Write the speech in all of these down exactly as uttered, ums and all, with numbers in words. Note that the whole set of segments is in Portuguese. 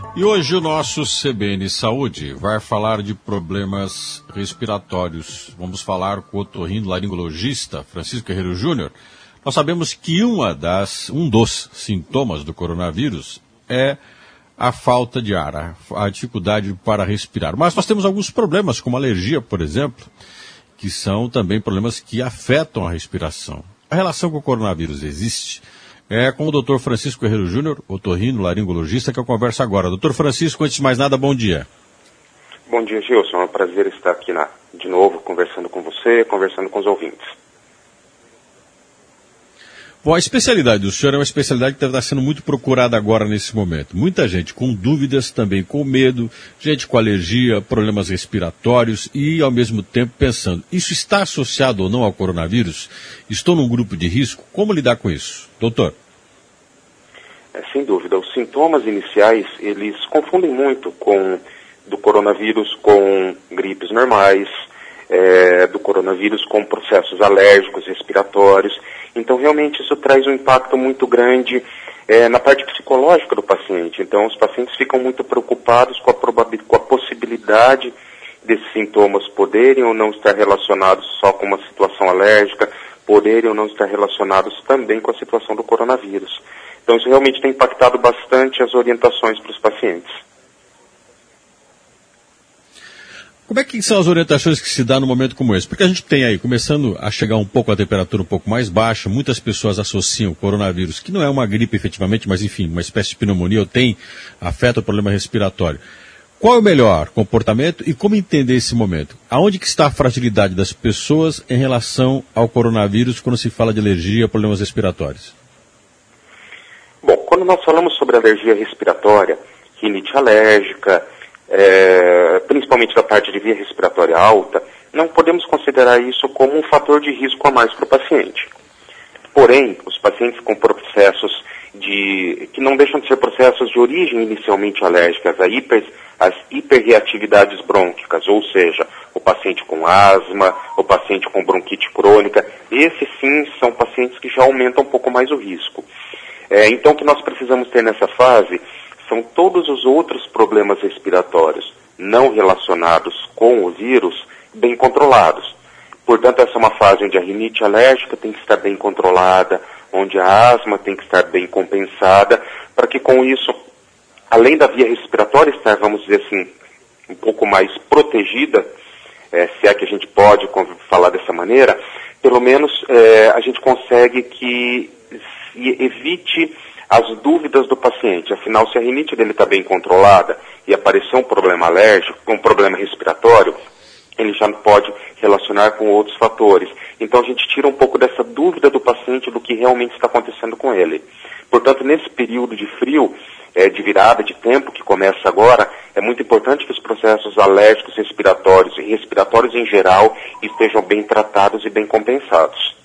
E hoje o nosso C B N Saúde vai falar de problemas respiratórios. Vamos falar com o otorrinolaringologista Francisco Guerreiro Júnior. Nós sabemos que uma das, um dos sintomas do coronavírus é a falta de ar, a, a dificuldade para respirar. Mas nós temos alguns problemas, como alergia, por exemplo, que são também problemas que afetam a respiração. A relação com o coronavírus existe? É com o doutor Francisco Guerreiro Júnior, otorrinolaringologista, que eu converso agora. doutor Francisco, antes de mais nada, bom dia. Bom dia, Gilson. É um prazer estar aqui na, de novo, conversando com você, conversando com os ouvintes. Bom, a especialidade do senhor é uma especialidade que deve estar sendo muito procurada agora nesse momento. Muita gente com dúvidas, também com medo, gente com alergia, problemas respiratórios e, ao mesmo tempo, pensando, isso está associado ou não ao coronavírus? Estou num grupo de risco? Como lidar com isso? Doutor? É, sem dúvida. Os sintomas iniciais, eles confundem muito com do coronavírus com gripes normais, é, do coronavírus com processos alérgicos, respiratórios. Então, realmente, isso traz um impacto muito grande é, na parte psicológica do paciente. Então, os pacientes ficam muito preocupados com a, probabil- com a possibilidade desses sintomas poderem ou não estar relacionados só com uma situação alérgica, poderem ou não estar relacionados também com a situação do coronavírus. Então, isso realmente tem impactado bastante as orientações para os pacientes. Como é que são as orientações que se dá num momento como esse? Porque a gente tem aí, começando a chegar um pouco a temperatura um pouco mais baixa, muitas pessoas associam o coronavírus, que não é uma gripe efetivamente, mas enfim, uma espécie de pneumonia, ou tem, afeta o problema respiratório. Qual é o melhor comportamento e como entender esse momento? Aonde que está a fragilidade das pessoas em relação ao coronavírus quando se fala de alergia, problemas respiratórios? Bom, quando nós falamos sobre alergia respiratória, rinite alérgica, É, principalmente da parte de via respiratória alta, não podemos considerar isso como um fator de risco a mais para o paciente. Porém, os pacientes com processos de, que não deixam de ser processos de origem inicialmente alérgicas, a hiper, as hiperreatividades brônquicas, ou seja, o paciente com asma, o paciente com bronquite crônica, esses sim são pacientes que já aumentam um pouco mais o risco. É, então, o que nós precisamos ter nessa fase são todos os outros problemas respiratórios não relacionados com o vírus bem controlados. Portanto, essa é uma fase onde a rinite alérgica tem que estar bem controlada, onde a asma tem que estar bem compensada, para que com isso, além da via respiratória estar, vamos dizer assim, um pouco mais protegida, é, se é que a gente pode falar dessa maneira, pelo menos é, a gente consegue que se evite as dúvidas do paciente. Afinal, se a rinite dele está bem controlada e aparecer um problema alérgico, um problema respiratório, ele já pode relacionar com outros fatores. Então, a gente tira um pouco dessa dúvida do paciente do que realmente está acontecendo com ele. Portanto, nesse período de frio, é, de virada de tempo que começa agora, é muito importante que os processos alérgicos respiratórios e respiratórios em geral estejam bem tratados e bem compensados.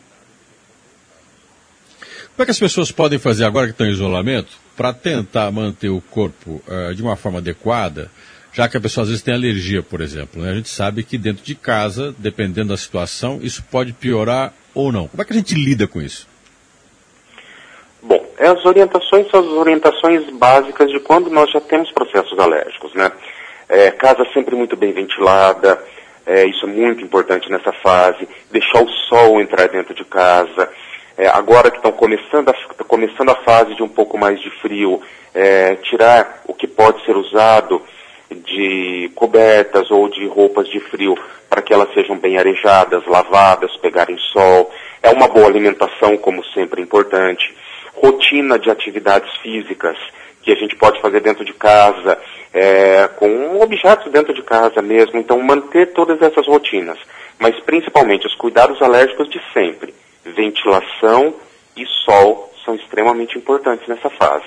Como é que as pessoas podem fazer agora que estão em isolamento para tentar manter o corpo uh, de uma forma adequada, já que a pessoa às vezes tem alergia, por exemplo, né? A gente sabe que dentro de casa, dependendo da situação, isso pode piorar ou não. Como é que a gente lida com isso? Bom, as orientações são as orientações básicas de quando nós já temos processos alérgicos, né? É, casa sempre muito bem ventilada, é, isso é muito importante nessa fase, deixar o sol entrar dentro de casa. É, agora que estão começando a, tá começando a fase de um pouco mais de frio, é, tirar o que pode ser usado de cobertas ou de roupas de frio para que elas sejam bem arejadas, lavadas, pegarem sol. É uma boa alimentação, como sempre, importante. Rotina de atividades físicas que a gente pode fazer dentro de casa, é, com objetos dentro de casa mesmo. Então, manter todas essas rotinas, mas principalmente os cuidados alérgicos de sempre. Ventilação e sol são extremamente importantes nessa fase.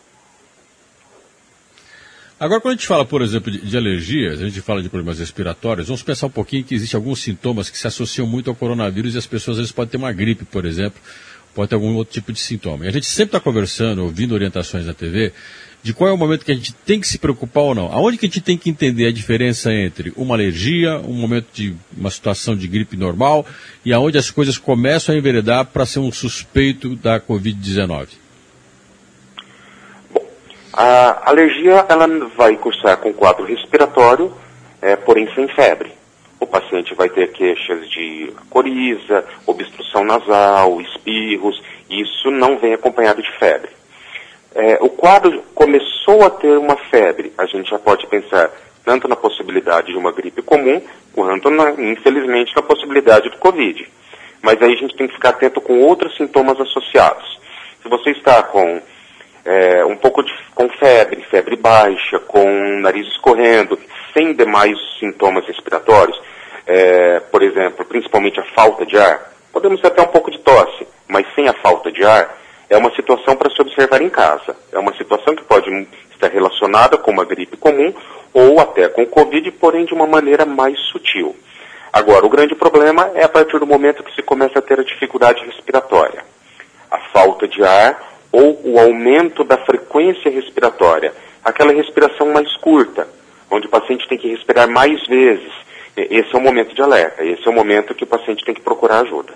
Agora, quando a gente fala, por exemplo, de, de alergias, a gente fala de problemas respiratórios, vamos pensar um pouquinho que existem alguns sintomas que se associam muito ao coronavírus e as pessoas às vezes podem ter uma gripe, por exemplo, pode ter algum outro tipo de sintoma. E a gente sempre está conversando, ouvindo orientações na T V, de qual é o momento que a gente tem que se preocupar ou não. Aonde que a gente tem que entender a diferença entre uma alergia, um momento de uma situação de gripe normal, e aonde as coisas começam a enveredar para ser um suspeito da covid dezenove? Bom, A alergia, ela vai cursar com quadro respiratório, é, porém sem febre. O paciente vai ter queixas de coriza, obstrução nasal, espirros, e isso não vem acompanhado de febre. É, o quadro começou a ter uma febre, a gente já pode pensar tanto na possibilidade de uma gripe comum, quanto, na, infelizmente, na possibilidade do Covid. Mas aí a gente tem que ficar atento com outros sintomas associados. Se você está com é, um pouco de, com febre, febre baixa, com nariz escorrendo, sem demais sintomas respiratórios, é, por exemplo, principalmente a falta de ar, podemos ter até um pouco de tosse, mas sem a falta de ar, é uma situação para se observar em casa. É uma situação que pode estar relacionada com uma gripe comum ou até com o Covid, porém de uma maneira mais sutil. Agora, o grande problema é a partir do momento que se começa a ter a dificuldade respiratória. A falta de ar ou o aumento da frequência respiratória. Aquela respiração mais curta, onde o paciente tem que respirar mais vezes. Esse é o momento de alerta, esse é o momento que o paciente tem que procurar ajuda.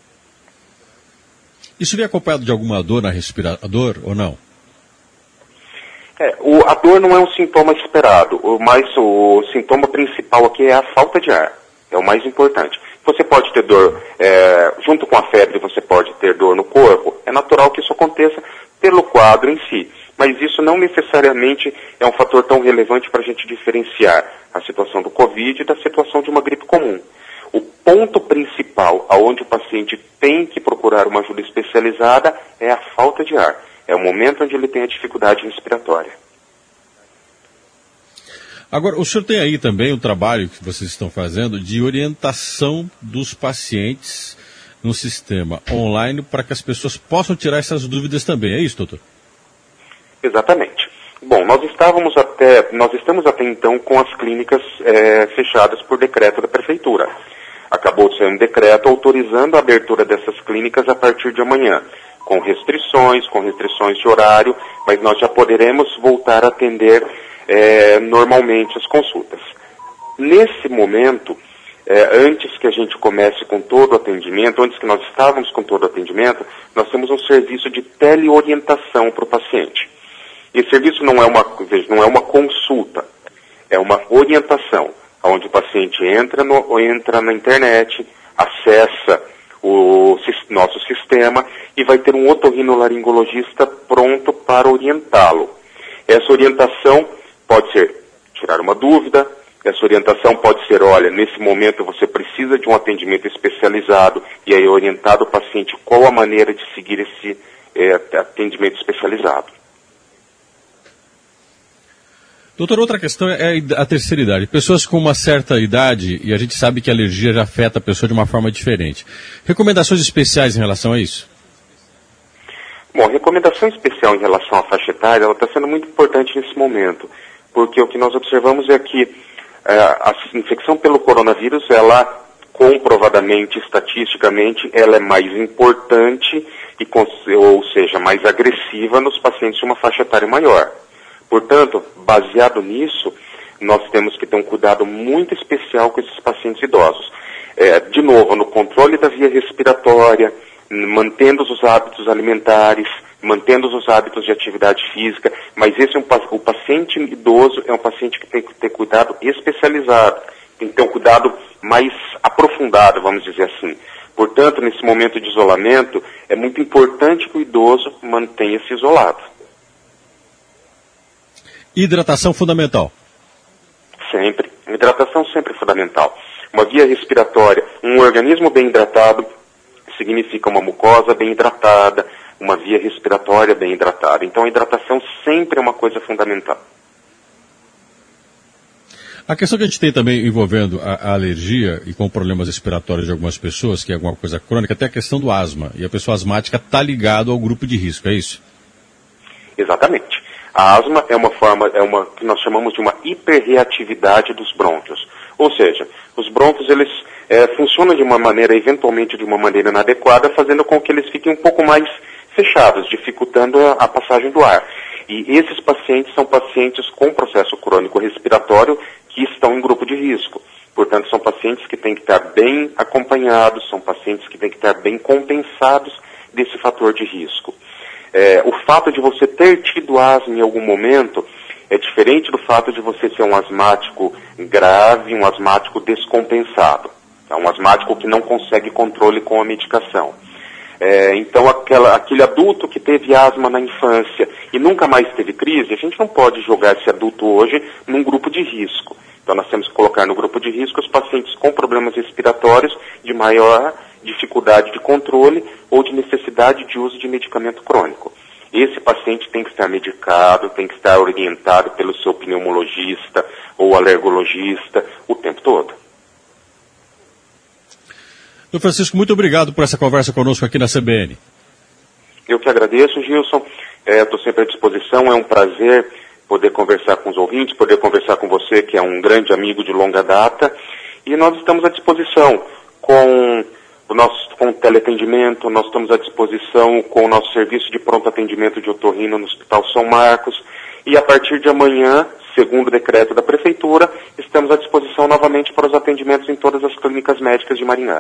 Isso vem acompanhado de alguma dor na respirador ou não? É, o, a dor não é um sintoma esperado, o, mais, o sintoma principal aqui é a falta de ar, é o mais importante. Você pode ter dor, é, junto com a febre, você pode ter dor no corpo, é natural que isso aconteça pelo quadro em si, mas isso não necessariamente é um fator tão relevante para a gente diferenciar a situação do Covid da situação de uma gripe comum. O ponto principal aonde o paciente tem que procurar uma ajuda especializada é a falta de ar. É o momento onde ele tem a dificuldade respiratória. Agora, o senhor tem aí também o trabalho que vocês estão fazendo de orientação dos pacientes no sistema online para que as pessoas possam tirar essas dúvidas também. É isso, doutor? Exatamente. Bom, nós estávamos até, nós estamos até então com as clínicas é, fechadas por decreto da prefeitura. Acabou de sair um decreto autorizando a abertura dessas clínicas a partir de amanhã, com restrições, com restrições de horário, mas nós já poderemos voltar a atender é, normalmente as consultas. Nesse momento, é, antes que a gente comece com todo o atendimento, antes que nós estávamos com todo o atendimento, nós temos um serviço de teleorientação para o paciente. Esse serviço não é uma, não é uma consulta, é uma orientação, onde o paciente entra, no, entra na internet, acessa o nosso sistema e vai ter um otorrinolaringologista pronto para orientá-lo. Essa orientação pode ser tirar uma dúvida, essa orientação pode ser, olha, nesse momento você precisa de um atendimento especializado e aí orientado o paciente qual a maneira de seguir esse é, atendimento especializado. Doutor, outra questão é a terceira idade. Pessoas com uma certa idade, e a gente sabe que a alergia já afeta a pessoa de uma forma diferente. Recomendações especiais em relação a isso? Bom, recomendação especial em relação à faixa etária, ela está sendo muito importante nesse momento, porque o que nós observamos é que é, a infecção pelo coronavírus, ela comprovadamente, estatisticamente, ela é mais importante, e, ou seja, mais agressiva nos pacientes de uma faixa etária maior. Portanto, baseado nisso, nós temos que ter um cuidado muito especial com esses pacientes idosos. É, de novo, no controle da via respiratória, mantendo os hábitos alimentares, mantendo os hábitos de atividade física, mas esse é um, o paciente idoso é um paciente que tem que ter cuidado especializado, tem que ter um cuidado mais aprofundado, vamos dizer assim. Portanto, nesse momento de isolamento, é muito importante que o idoso mantenha-se isolado. Hidratação fundamental. Sempre. Hidratação sempre fundamental. Uma via respiratória, um organismo bem hidratado significa uma mucosa bem hidratada, uma via respiratória bem hidratada. Então a hidratação sempre é uma coisa fundamental. A questão que a gente tem também envolvendo a, a alergia e com problemas respiratórios de algumas pessoas, que é alguma coisa crônica, até a questão do asma. E a pessoa asmática está ligada ao grupo de risco, é isso? Exatamente. A asma é uma forma, é uma que nós chamamos de uma hiperreatividade dos brônquios. Ou seja, os brônquios, eles é, funcionam de uma maneira, eventualmente de uma maneira inadequada, fazendo com que eles fiquem um pouco mais fechados, dificultando a, a passagem do ar. E esses pacientes são pacientes com processo crônico respiratório que estão em grupo de risco. Portanto, são pacientes que têm que estar bem acompanhados, são pacientes que têm que estar bem compensados desse fator de risco. É, o fato de você ter tido asma em algum momento é diferente do fato de você ser um asmático grave, um asmático descompensado. Tá? Um asmático que não consegue controle com a medicação. É, então, aquela, aquele adulto que teve asma na infância e nunca mais teve crise, a gente não pode jogar esse adulto hoje num grupo de risco. Então, nós temos que colocar no grupo de risco os pacientes com problemas respiratórios de maior dificuldade de controle ou de necessidade de uso de medicamento crônico. Esse paciente tem que estar medicado, tem que estar orientado pelo seu pneumologista ou alergologista o tempo todo. Doutor Francisco, muito obrigado por essa conversa conosco aqui na C B N. Eu que agradeço, Gilson. Estou é, sempre à disposição. É um prazer poder conversar com os ouvintes, poder conversar com você, que é um grande amigo de longa data. E nós estamos à disposição com o nosso com o teleatendimento, nós estamos à disposição com o nosso serviço de pronto atendimento de otorrino no Hospital São Marcos. E a partir de amanhã, segundo o decreto da Prefeitura, estamos à disposição novamente para os atendimentos em todas as clínicas médicas de Maringá.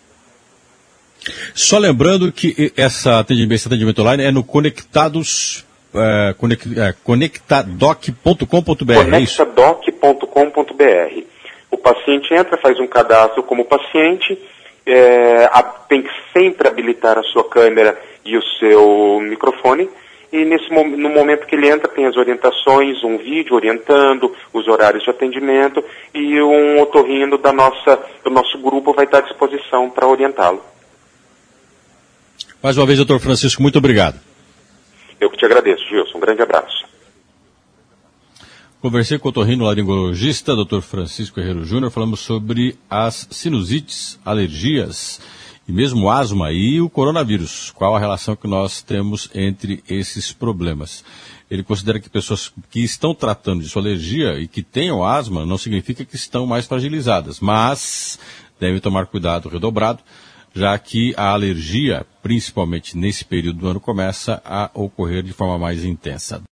Só lembrando que essa atendimento, esse atendimento online é no Conectados, é, conect, é, conectadoc ponto com ponto b r. conectadoc ponto com ponto b r. O paciente entra, faz um cadastro como paciente, é, a, tem que sempre habilitar a sua câmera e o seu microfone, e nesse, no momento que ele entra tem as orientações, um vídeo orientando os horários de atendimento, e um otorrino da nossa, do nosso grupo vai estar à disposição para orientá-lo. Mais uma vez, doutor Francisco, muito obrigado. Eu que te agradeço, Gilson. Um grande abraço. Conversei com o otorrinolaringologista, doutor Francisco Herrero Júnior, falamos sobre as sinusites, alergias e mesmo asma e o coronavírus. Qual a relação que nós temos entre esses problemas? Ele considera que pessoas que estão tratando de sua alergia e que tenham asma não significa que estão mais fragilizadas, mas devem tomar cuidado redobrado, já que a alergia, principalmente nesse período do ano, começa a ocorrer de forma mais intensa.